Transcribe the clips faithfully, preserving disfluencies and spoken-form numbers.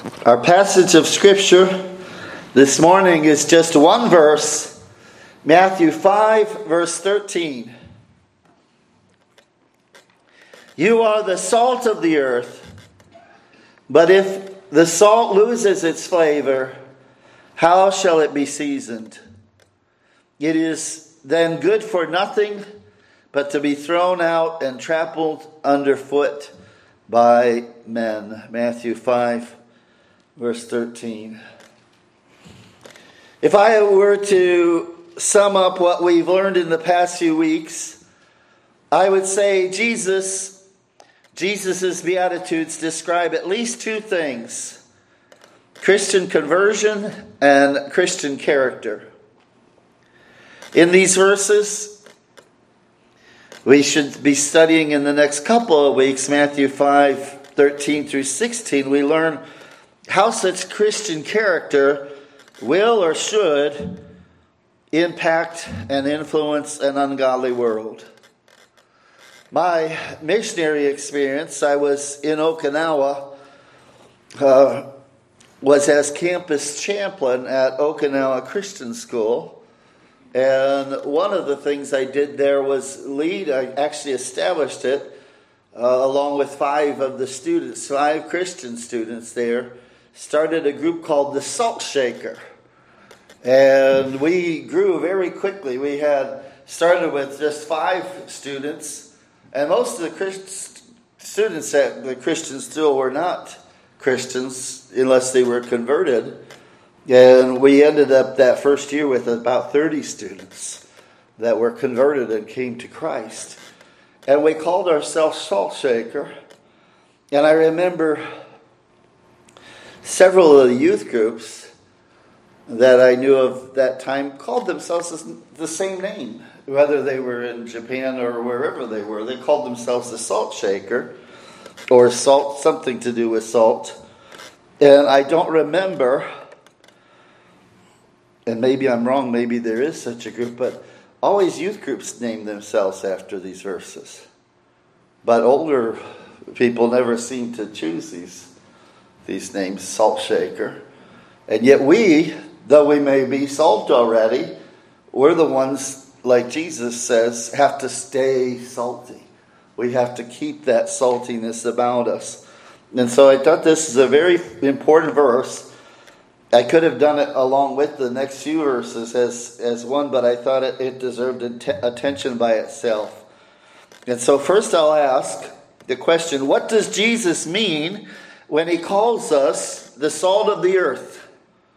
Our passage of Scripture this morning is just one verse, Matthew five, verse thirteen. You are the salt of the earth, but if the salt loses its flavor, how shall it be seasoned? It is then good for nothing but to be thrown out and trampled underfoot by men. Matthew five, verse thirteen. If I were to sum up what we've learned in the past few weeks, I would say Jesus, Jesus' Beatitudes describe at least two things: Christian conversion and Christian character. In these verses, we should be studying in the next couple of weeks, Matthew five, thirteen through sixteen, we learn how such Christian character will or should impact and influence an ungodly world. My missionary experience, I was in Okinawa, uh, was as campus chaplain at Okinawa Christian School. And one of the things I did there was lead, I actually established it, uh, along with five of the students, five Christian students there, started a group called the Salt Shaker. And we grew very quickly. We had started with just five students, and most of the Christ, students at the Christians still were not Christians unless they were converted. And we ended up that first year with about thirty students that were converted and came to Christ. And we called ourselves Salt Shaker. And I remember several of the youth groups that I knew of that time called themselves the same name. Whether they were in Japan or wherever they were, they called themselves the Salt Shaker, or salt, something to do with salt. And I don't remember, and maybe I'm wrong, maybe there is such a group, but always youth groups name themselves after these verses. But older people never seem to choose these these names, Salt Shaker. And yet we, though we may be salt already, we're the ones, like Jesus says, have to stay salty. We have to keep that saltiness about us. And so I thought this is a very important verse. I could have done it along with the next few verses as, as one, but I thought it, it deserved att- attention by itself. And so first I'll ask the question, what does Jesus mean when he calls us the salt of the earth?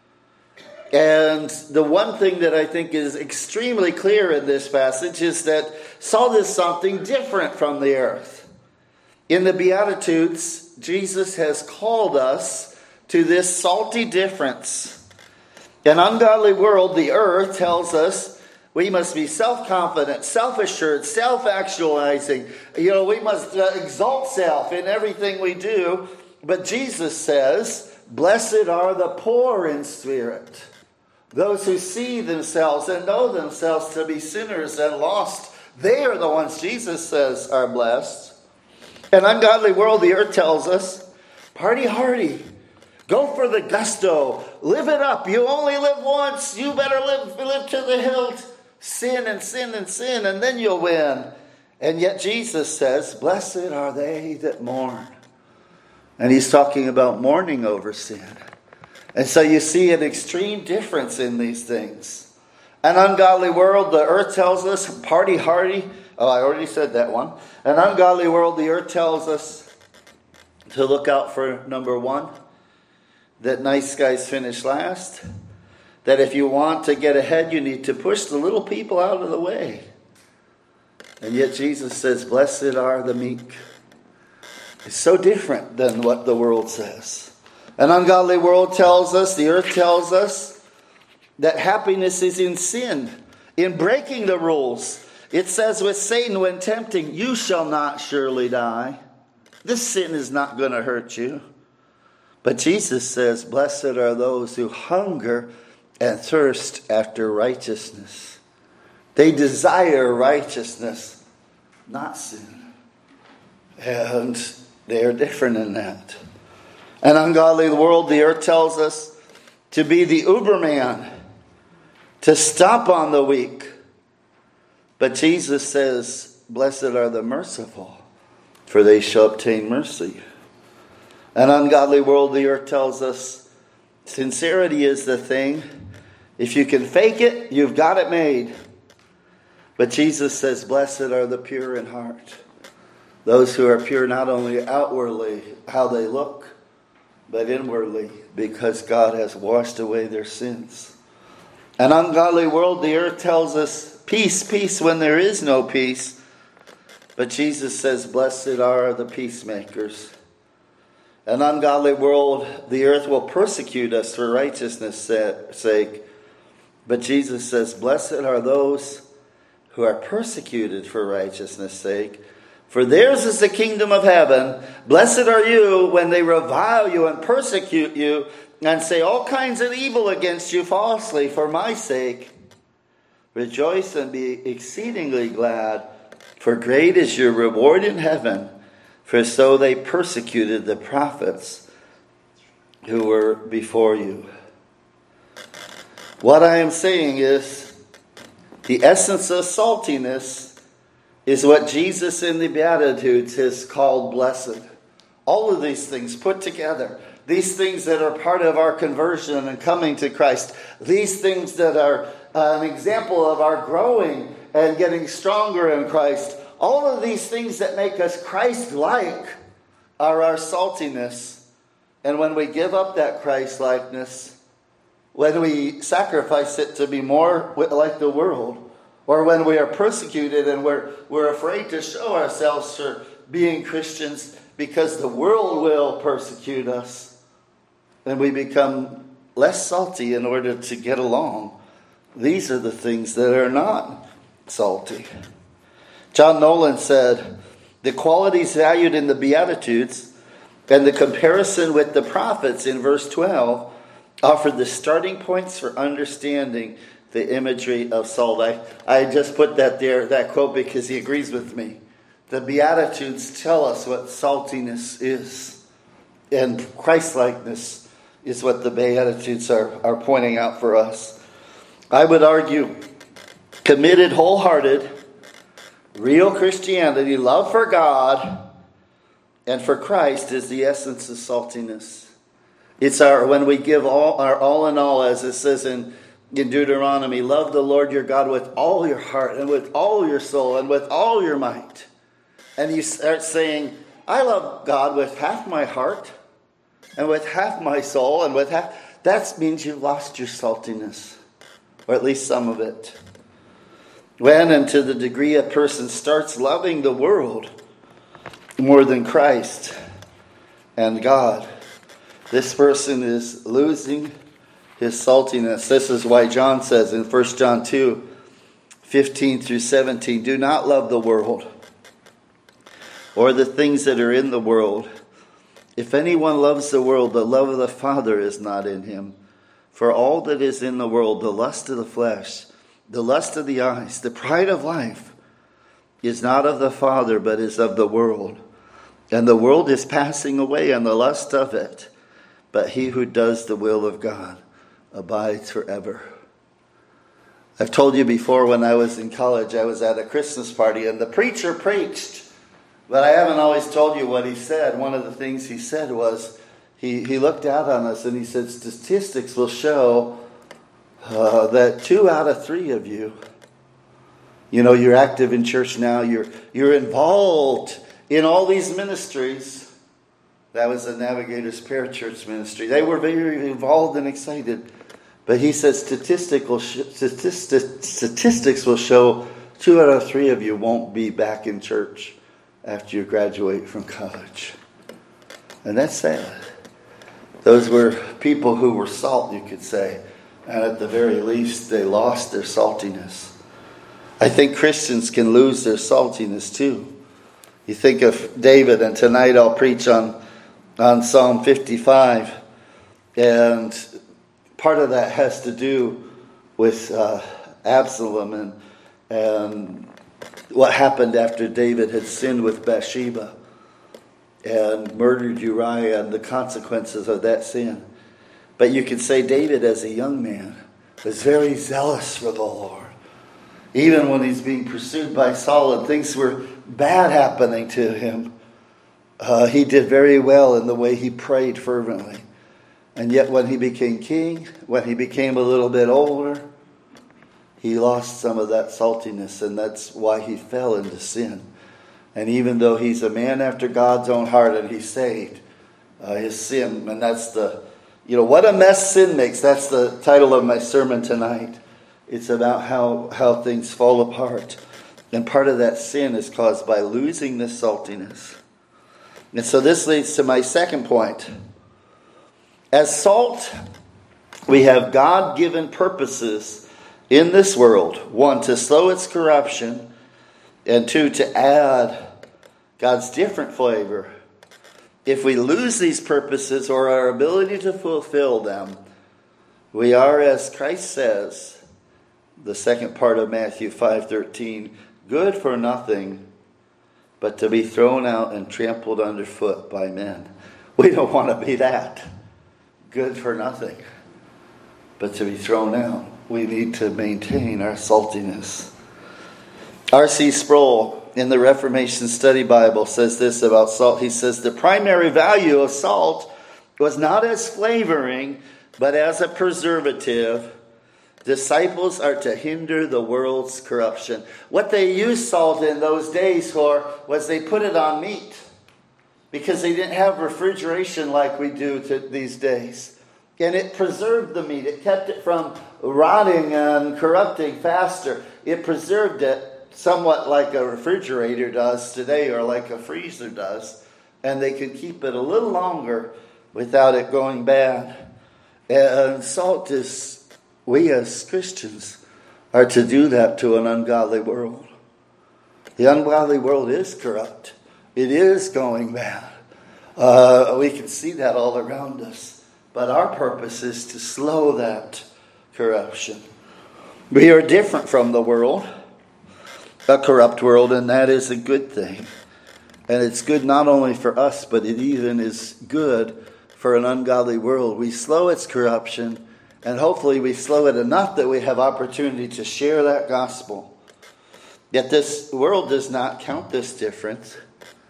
And the one thing that I think is extremely clear in this passage is that salt is something different from the earth. In the Beatitudes, Jesus has called us to this salty difference. An ungodly world, the earth, tells us we must be self-confident, self-assured, self-actualizing. You know, we must uh, exalt self in everything we do. But Jesus says, blessed are the poor in spirit, those who see themselves and know themselves to be sinners and lost. They are the ones Jesus says are blessed. An ungodly world, the earth tells us, party hardy. Go for the gusto. Live it up. You only live once. You better live, live to the hilt. Sin and sin and sin, and then you'll win. And yet Jesus says, blessed are they that mourn. And he's talking about mourning over sin. And so you see an extreme difference in these things. An ungodly world, the earth tells us, party hardy. Oh, I already said that one. An ungodly world, the earth tells us to look out for number one, that nice guys finish last. That if you want to get ahead, you need to push the little people out of the way. And yet Jesus says, blessed are the meek. It's so different than what the world says. An ungodly world tells us, the earth tells us, that happiness is in sin, in breaking the rules. It says with Satan when tempting, you shall not surely die. This sin is not going to hurt you. But Jesus says, blessed are those who hunger and thirst after righteousness. They desire righteousness, not sin. And they are different in that. An ungodly world, the earth tells us, to be the Uberman, to stomp on the weak. But Jesus says, blessed are the merciful, for they shall obtain mercy. An ungodly world, the earth tells us, sincerity is the thing. If you can fake it, you've got it made. But Jesus says, blessed are the pure in heart. Those who are pure not only outwardly, how they look, but inwardly, because God has washed away their sins. An ungodly world, the earth tells us, peace, peace when there is no peace. But Jesus says, blessed are the peacemakers. An ungodly world, the earth will persecute us for righteousness' sake. But Jesus says, blessed are those who are persecuted for righteousness' sake, for theirs is the kingdom of heaven. Blessed are you when they revile you and persecute you and say all kinds of evil against you falsely for my sake. Rejoice and be exceedingly glad, for great is your reward in heaven. For so they persecuted the prophets who were before you. What I am saying is, the essence of saltiness is what Jesus in the Beatitudes has called blessed. All of these things put together, these things that are part of our conversion and coming to Christ, these things that are uh, an example of our growing and getting stronger in Christ, all of these things that make us Christ-like are our saltiness. And when we give up that Christ-likeness, when we sacrifice it to be more like the world, or when we are persecuted and we're, we're afraid to show ourselves for being Christians because the world will persecute us, then we become less salty in order to get along. These are the things that are not salty. John Nolan said, the qualities valued in the Beatitudes and the comparison with the prophets in verse twelve offer the starting points for understanding the imagery of salt. I, I just put that there, that quote, because he agrees with me. The Beatitudes tell us what saltiness is. And Christ-likeness is what the Beatitudes are, are pointing out for us. I would argue committed, wholehearted, real Christianity, love for God and for Christ is the essence of saltiness. It's our when we give all our all in all, as it says in, in Deuteronomy, love the Lord your God with all your heart and with all your soul and with all your might. And you start saying, I love God with half my heart and with half my soul and with half. That means you've lost your saltiness, or at least some of it. When and to the degree a person starts loving the world more than Christ and God, this person is losing his saltiness. This is why John says in First John two, fifteen through seventeen, do not love the world or the things that are in the world. If anyone loves the world, the love of the Father is not in him. For all that is in the world, the lust of the flesh, the lust of the eyes, the pride of life, is not of the Father, but is of the world. And the world is passing away, and the lust of it. But he who does the will of God abides forever. I've told you before, when I was in college, I was at a Christmas party, and the preacher preached. But I haven't always told you what he said. One of the things he said was, he, he looked out on us and he said, statistics will show uh, that two out of three of you, you know, you're active in church now, you're you're involved in all these ministries. That was the Navigators Parachurch ministry. They were very involved and excited. But he says statistical statistic, statistics will show two out of three of you won't be back in church after you graduate from college. And that's sad. Those were people who were salt, you could say. And at the very least, they lost their saltiness. I think Christians can lose their saltiness too. You think of David, and tonight I'll preach on on Psalm fifty-five, and part of that has to do with uh, Absalom and and what happened after David had sinned with Bathsheba. and murdered Uriah and the consequences of that sin. But you could say David, as a young man, was very zealous for the Lord. Even when he's being pursued by Saul and things were bad happening to him, uh, he did very well in the way he prayed fervently. And yet when he became king, when he became a little bit older, he lost some of that saltiness, and that's why he fell into sin. And even though he's a man after God's own heart and he's saved, uh, his sin, and that's the, you know, what a mess sin makes. That's the title of my sermon tonight. It's about how, how things fall apart. And part of that sin is caused by losing this saltiness. And so this leads to my second point. As salt, we have God-given purposes in this world. One, to slow its corruption. And two, to add God's different flavor. If we lose these purposes or our ability to fulfill them, we are, as Christ says, the second part of Matthew five thirteen, good for nothing but to be thrown out and trampled underfoot by men. We don't want to be that. Good for nothing but to be thrown out. We need to maintain our saltiness. R C Sproul, in the Reformation Study Bible, says this about salt. He says, the primary value of salt was not as flavoring, but as a preservative. Disciples are to hinder the world's corruption. What they used salt in those days for was they put it on meat, because they didn't have refrigeration like we do to these days. And it preserved the meat. It kept it from rotting and corrupting faster. It preserved it somewhat like a refrigerator does today, or like a freezer does. And they could keep it a little longer without it going bad. And salt is, we as Christians are to do that to an ungodly world. The ungodly world is corrupt. It is going bad. Uh, we can see that all around us. But our purpose is to slow that corruption. We are different from the world, a corrupt world, and that is a good thing. And it's good not only for us, but it even is good for an ungodly world. We slow its corruption, and hopefully we slow it enough that we have opportunity to share that gospel. Yet this world does not count this difference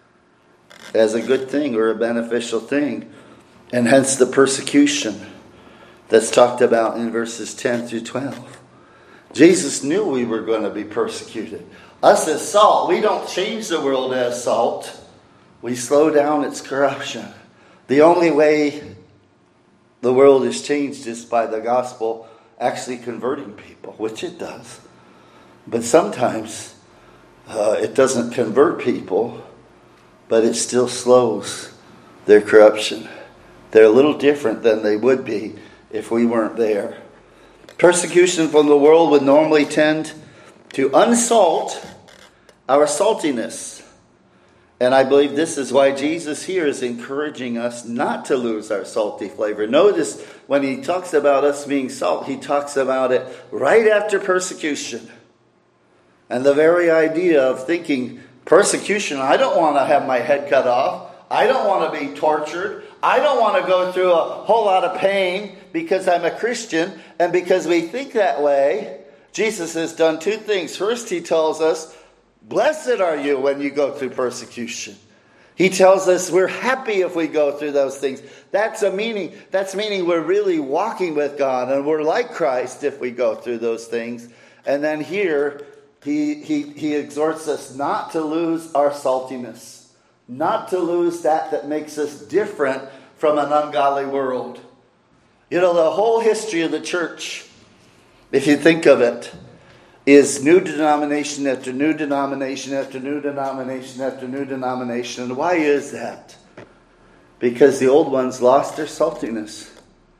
as a good thing or a beneficial thing. And hence the persecution that's talked about in verses ten through twelve. Jesus knew we were going to be persecuted. Us as salt, we don't change the world as salt. We slow down its corruption. The only way the world is changed is by the gospel actually converting people, which it does. But sometimes uh, it doesn't convert people, but it still slows their corruption. They're a little different than they would be if we weren't there. Persecution from the world would normally tend to unsalt our saltiness. And I believe this is why Jesus here is encouraging us not to lose our salty flavor. Notice when he talks about us being salt, he talks about it right after persecution. And the very idea of thinking persecution, I don't want to have my head cut off. I don't want to be tortured. I don't want to go through a whole lot of pain because I'm a Christian. And because we think that way, Jesus has done two things. First, he tells us, blessed are you when you go through persecution. He tells us we're happy if we go through those things. That's a meaning. That's meaning we're really walking with God, and we're like Christ if we go through those things. And then here, he, he, he exhorts us not to lose our saltiness. Not to lose that that makes us different from an ungodly world. You know, the whole history of the church, if you think of it, is new denomination after new denomination after new denomination after new denomination. And why is that? Because the old ones lost their saltiness.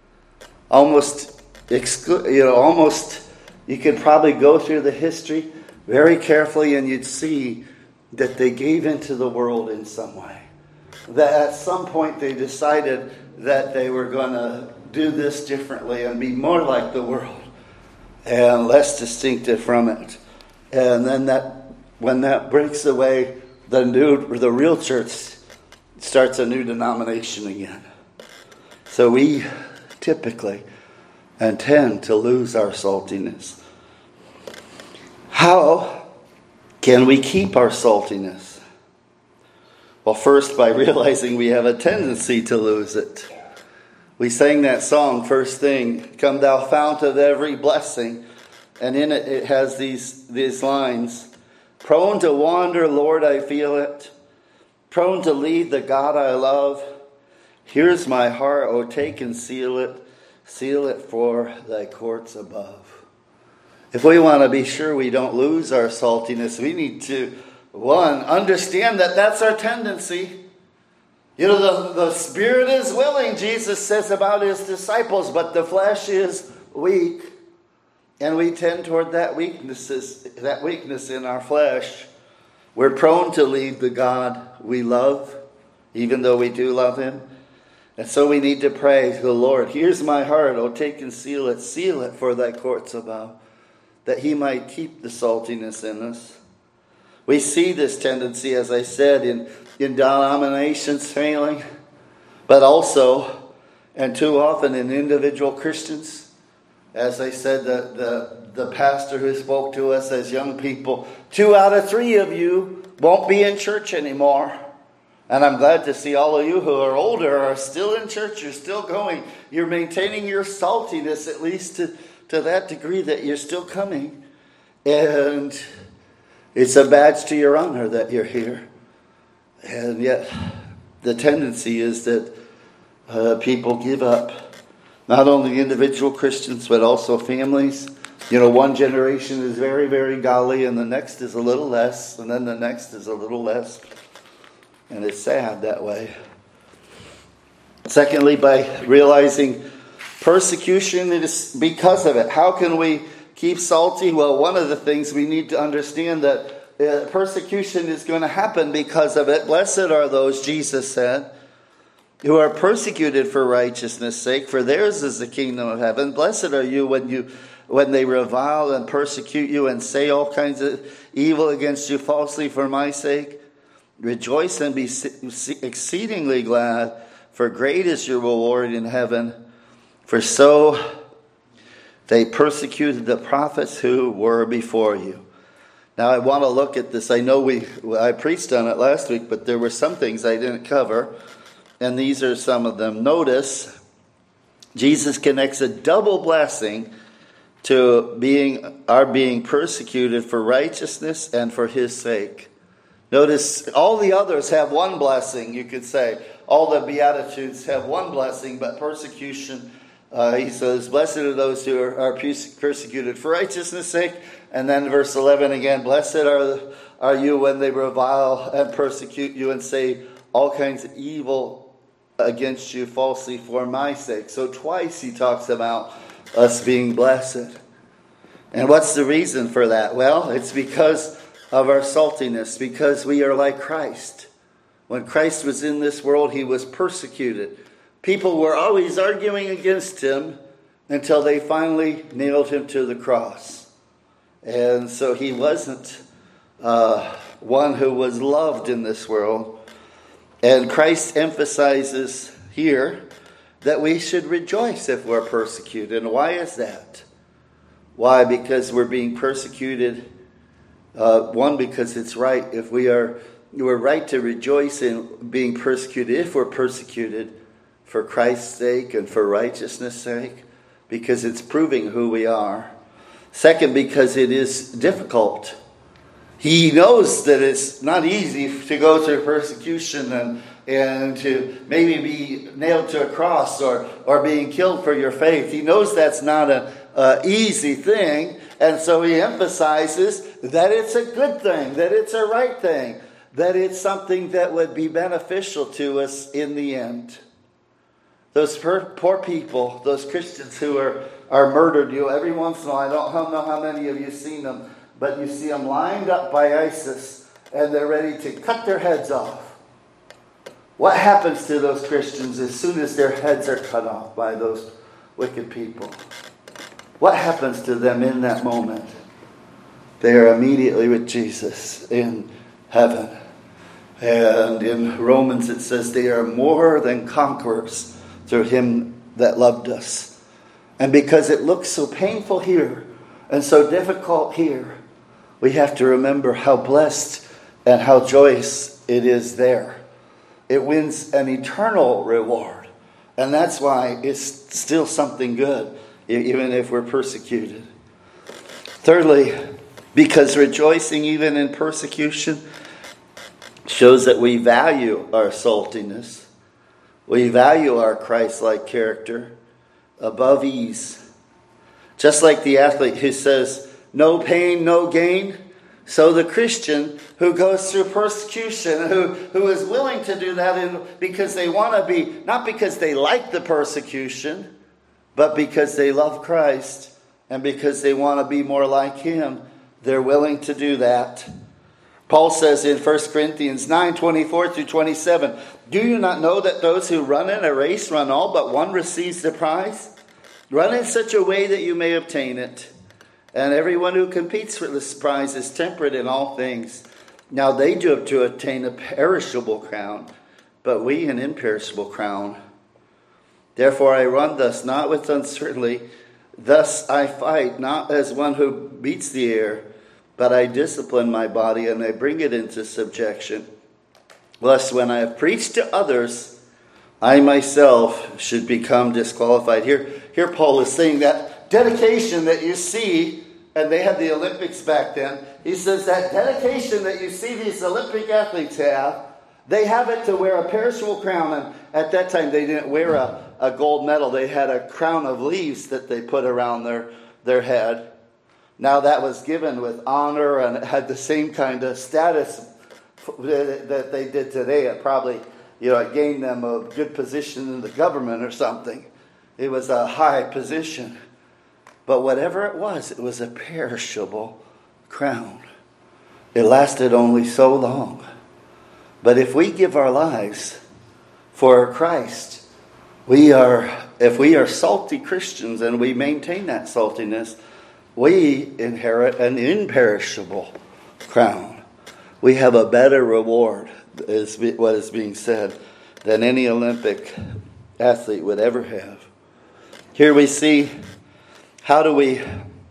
Almost, exclu- you know, almost, you could probably go through the history very carefully and you'd see that they gave into the world in some way. That at some point they decided that they were going to do this differently and be more like the world and less distinctive from it. And then that, when that breaks away, the new, the real church starts a new denomination again. So we typically and tend to lose our saltiness. How can we keep our saltiness? Well, first, by realizing we have a tendency to lose it. We sang that song, first thing, "Come thou fount of every blessing." And in it, it has these, these lines. "Prone to wander, Lord, I feel it. Prone to leave the God I love. Here's my heart, oh, take and seal it. Seal it for thy courts above." If we want to be sure we don't lose our saltiness, we need to, one, understand that that's our tendency. You know, the, the spirit is willing, Jesus says about his disciples, but the flesh is weak. And we tend toward that weaknesses, that weakness in our flesh. We're prone to leave the God we love, even though we do love him. And so we need to pray to the Lord, "Here's my heart, oh, take and seal it. Seal it for thy courts above," that he might keep the saltiness in us. We see this tendency, as I said, in, in denominations failing, but also, and too often, in individual Christians. As I said, the, the, the pastor who spoke to us as young people, two out of three of you won't be in church anymore. And I'm glad to see all of you who are older are still in church. You're still going. You're maintaining your saltiness, at least to, to that degree that you're still coming. And it's a badge to your honor that you're here. And yet, the tendency is that uh, people give up. Not only individual Christians, but also families. You know, one generation is very, very godly, and the next is a little less, and then the next is a little less. And it's sad that way. Secondly, by realizing persecution is because of it. How can we keep salty? Well, one of the things we need to understand that uh, persecution is going to happen because of it. Blessed are those, Jesus said, who are persecuted for righteousness' sake, for theirs is the kingdom of heaven. Blessed are you when you when they revile and persecute you and say all kinds of evil against you falsely for my sake. Rejoice and be exceedingly glad, for great is your reward in heaven. For so they persecuted the prophets who were before you. Now I want to look at this. I know we I preached on it last week, but there were some things I didn't cover. And these are some of them. Notice, Jesus connects a double blessing to being our being persecuted for righteousness and for his sake. Notice, all the others have one blessing, you could say. All the Beatitudes have one blessing, but persecution, uh, he says, blessed are those who are, are persecuted for righteousness' sake. And then verse eleven again, blessed are, are you when they revile and persecute you and say all kinds of evil against you falsely for my sake. So twice he talks about us being blessed. And what's the reason for that? Well, it's because of our saltiness, because we are like Christ. When Christ was in this world, he was persecuted. People were always arguing against him until they finally nailed him to the cross. And so he wasn't uh, one who was loved in this world. And Christ emphasizes here that we should rejoice if we're persecuted. And why is that? Why? Because we're being persecuted. Uh, one, because it's right. If we are, we're right to rejoice in being persecuted, if we're persecuted for Christ's sake and for righteousness' sake, because it's proving who we are. Second, because it is difficult. He knows that it's not easy to go through persecution and, and to maybe be nailed to a cross or, or being killed for your faith. He knows that's not an easy thing. And so he emphasizes that it's a good thing, that it's a right thing, that it's something that would be beneficial to us in the end. Those poor, poor people, those Christians who are, are murdered, you know, every once in a while, I don't know how many of you have seen them, but you see them lined up by ISIS and they're ready to cut their heads off. What happens to those Christians as soon as their heads are cut off by those wicked people? What happens to them in that moment? They are immediately with Jesus in heaven. And in Romans it says they are more than conquerors through him that loved us. And because it looks so painful here and so difficult here, we have to remember how blessed and how joyous it is there. It wins an eternal reward. And that's why it's still something good, even if we're persecuted. Thirdly, because rejoicing even in persecution shows that we value our saltiness. We value our Christ-like character above ease. Just like the athlete who says, no pain, no gain. So the Christian who goes through persecution, who, who is willing to do that in, because they want to be, not because they like the persecution, but because they love Christ and because they want to be more like him, they're willing to do that. Paul says in First Corinthians nine, twenty-four through twenty-seven, do you not know that those who run in a race run all, but one receives the prize? Run in such a way that you may obtain it. And everyone who competes for this prize is temperate in all things. Now they do to attain a perishable crown, but we an imperishable crown. Therefore I run thus, not with uncertainty. Thus I fight, not as one who beats the air, but I discipline my body and I bring it into subjection. Lest when I have preached to others, I myself should become disqualified. Here, here Paul is saying that dedication that you see, and they had the Olympics back then, he says that dedication that you see these Olympic athletes have, they have it to wear a perishable crown. And at that time they didn't wear a, a gold medal. They had a crown of leaves that they put around their, their head. Now that was given with honor and it had the same kind of status that they did today. It probably, you know, it gained them a good position in the government or something. It was a high position. But whatever it was, it was a perishable crown. It lasted only so long. But if we give our lives for Christ, we are, if we are salty Christians and we maintain that saltiness, we inherit an imperishable crown. We have a better reward, is what is being said, than any Olympic athlete would ever have. Here we see, how do we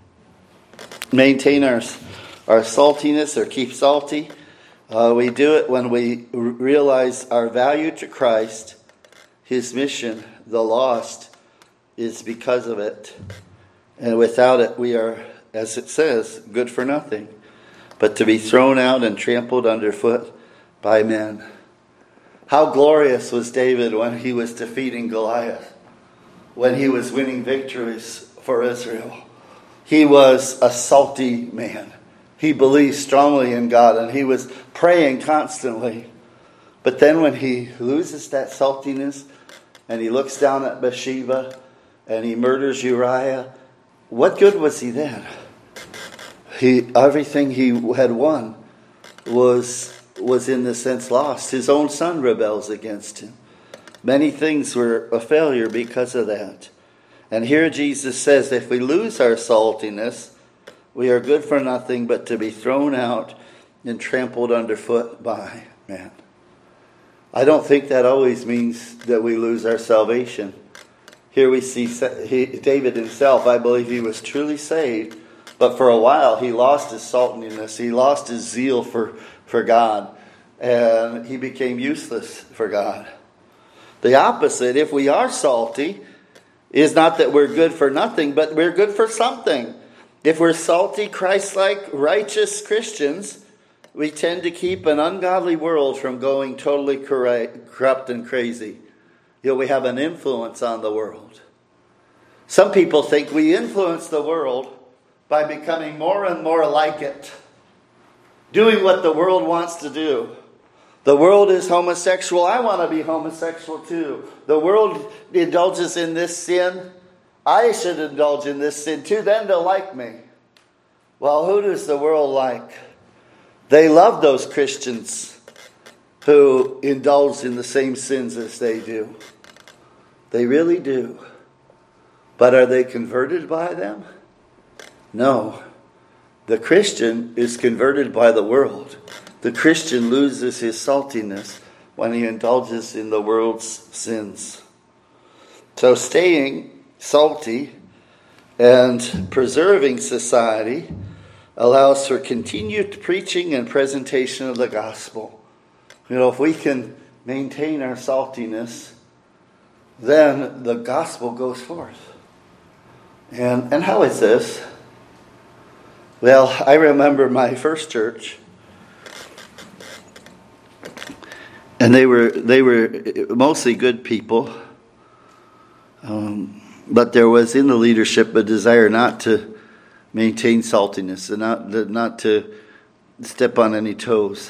maintain our, our saltiness or keep salty? Uh, we do it when we r- realize our value to Christ, his mission, the lost, is because of it. And without it, we are, as it says, good for nothing, but to be thrown out and trampled underfoot by men. How glorious was David when he was defeating Goliath, when he was winning victories for Israel. He was a salty man. He believed strongly in God and he was praying constantly. But then when he loses that saltiness and he looks down at Bathsheba and he murders Uriah, what good was he then? He, everything he had won was, was in a sense lost. His own son rebels against him. Many things were a failure because of that. And here Jesus says if we lose our saltiness, we are good for nothing but to be thrown out and trampled underfoot by man. I don't think that always means that we lose our salvation. Here we see David himself. I believe he was truly saved, but for a while he lost his saltiness. He lost his zeal for, for God, and he became useless for God. The opposite, if we are salty, is not that we're good for nothing, but we're good for something. If we're salty, Christ-like, righteous Christians, we tend to keep an ungodly world from going totally corrupt and crazy. You know, we have an influence on the world. Some people think we influence the world by becoming more and more like it, doing what the world wants to do. The world is homosexual. I want to be homosexual too. The world indulges in this sin. I should indulge in this sin too. Then they'll like me. Well, who does the world like? They love those Christians who indulge in the same sins as they do. They really do. But are they converted by them? No. The Christian is converted by the world. The Christian loses his saltiness when he indulges in the world's sins. So staying salty and preserving society allows for continued preaching and presentation of the gospel. You know, if we can maintain our saltiness, then the gospel goes forth. And and how is this? Well, I remember my first church, and they were they were mostly good people, um, but there was in the leadership a desire not to maintain saltiness and not not to step on any toes.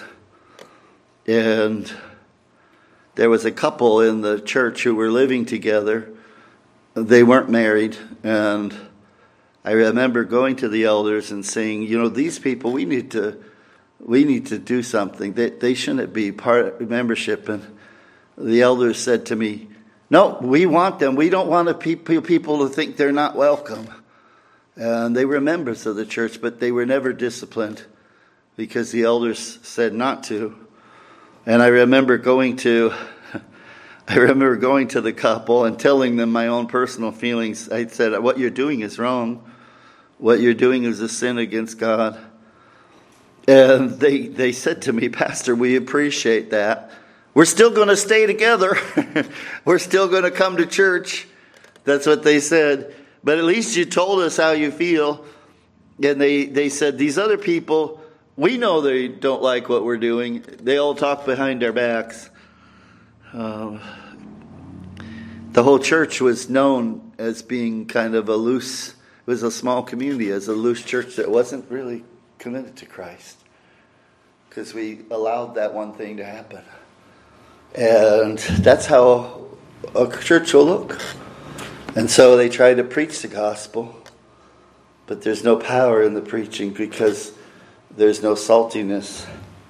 And there was a couple in the church who were living together. They weren't married, and I remember going to the elders and saying, you know, these people, we need to we need to do something. They, they shouldn't be part of membership. And the elders said to me, no, we want them. We don't want people people to think they're not welcome. And they were members of the church, but they were never disciplined because the elders said not to. And I remember going to, I remember going to the couple and telling them my own personal feelings. I said, what you're doing is wrong. What you're doing is a sin against God. And they, they said to me, Pastor, we appreciate that. We're still going to stay together. We're still going to come to church. That's what they said. But at least you told us how you feel. And they, they said, these other people, we know they don't like what we're doing. They all talk behind our backs. Uh, the whole church was known as being kind of a loose, it was a small community, as a loose church that wasn't really committed to Christ. Because we allowed that one thing to happen. And that's how a church will look. And so they try to preach the gospel, but there's no power in the preaching because there's no saltiness.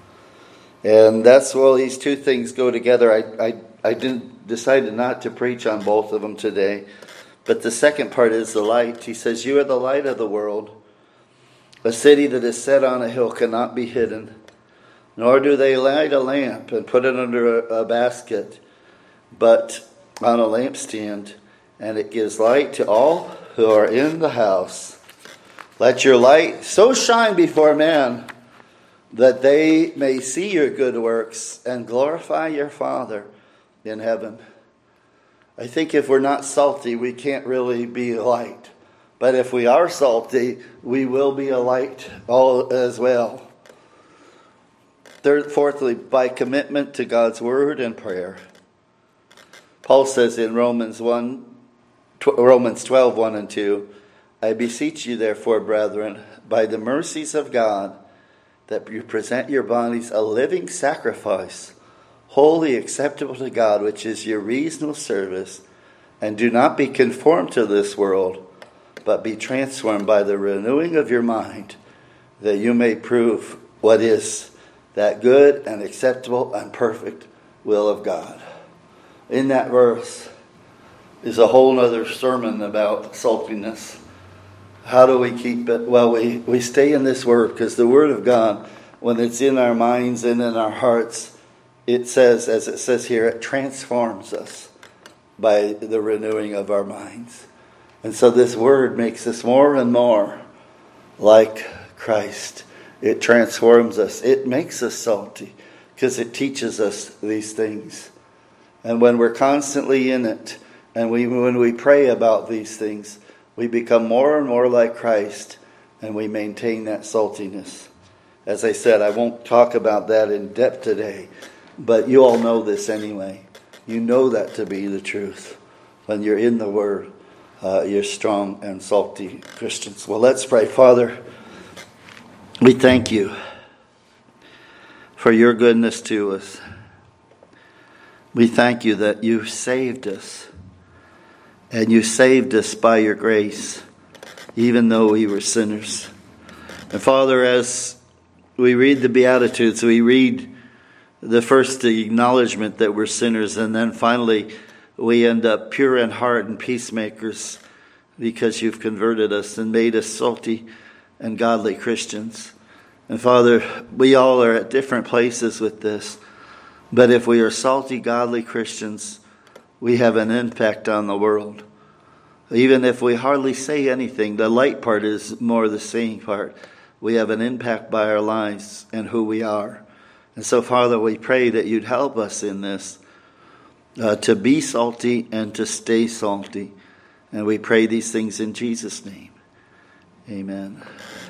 And that's well, these two things go together. I, I, I didn't decided not to preach on both of them today. But the second part is the light. He says, you are the light of the world. A city that is set on a hill cannot be hidden. Nor do they light a lamp and put it under a, a basket, but on a lampstand. And it gives light to all who are in the house. Let your light so shine before men that they may see your good works and glorify your Father in heaven. I think if we're not salty, we can't really be a light. But if we are salty, we will be a light all as well. Third, fourthly, by commitment to God's word and prayer. Paul says in Romans one, Romans twelve, one and two, I beseech you therefore, brethren, by the mercies of God, that you present your bodies a living sacrifice, wholly acceptable to God, which is your reasonable service, and do not be conformed to this world, but be transformed by the renewing of your mind, that you may prove what is that good and acceptable and perfect will of God. In that verse is a whole other sermon about saltiness. How do we keep it? Well, we, we stay in this word, because the word of God, when it's in our minds and in our hearts, it says, as it says here, it transforms us by the renewing of our minds. And so this word makes us more and more like Christ. It transforms us. It makes us salty because it teaches us these things. And when we're constantly in it, and we when we pray about these things, we become more and more like Christ, and we maintain that saltiness. As I said, I won't talk about that in depth today, but you all know this anyway. You know that to be the truth. When you're in the Word, uh, you're strong and salty Christians. Well, let's pray. Father, we thank you for your goodness to us. We thank you that you saved us. And you saved us by your grace, even though we were sinners. And Father, as we read the Beatitudes, we read the first acknowledgement that we're sinners, and then finally we end up pure in heart and peacemakers because you've converted us and made us salty and godly Christians. And Father, we all are at different places with this. But if we are salty, godly Christians, we have an impact on the world. Even if we hardly say anything, the light part is more the saying part. We have an impact by our lives and who we are. And so, Father, we pray that you'd help us in this, uh, to be salty and to stay salty. And we pray these things in Jesus' name. Amen.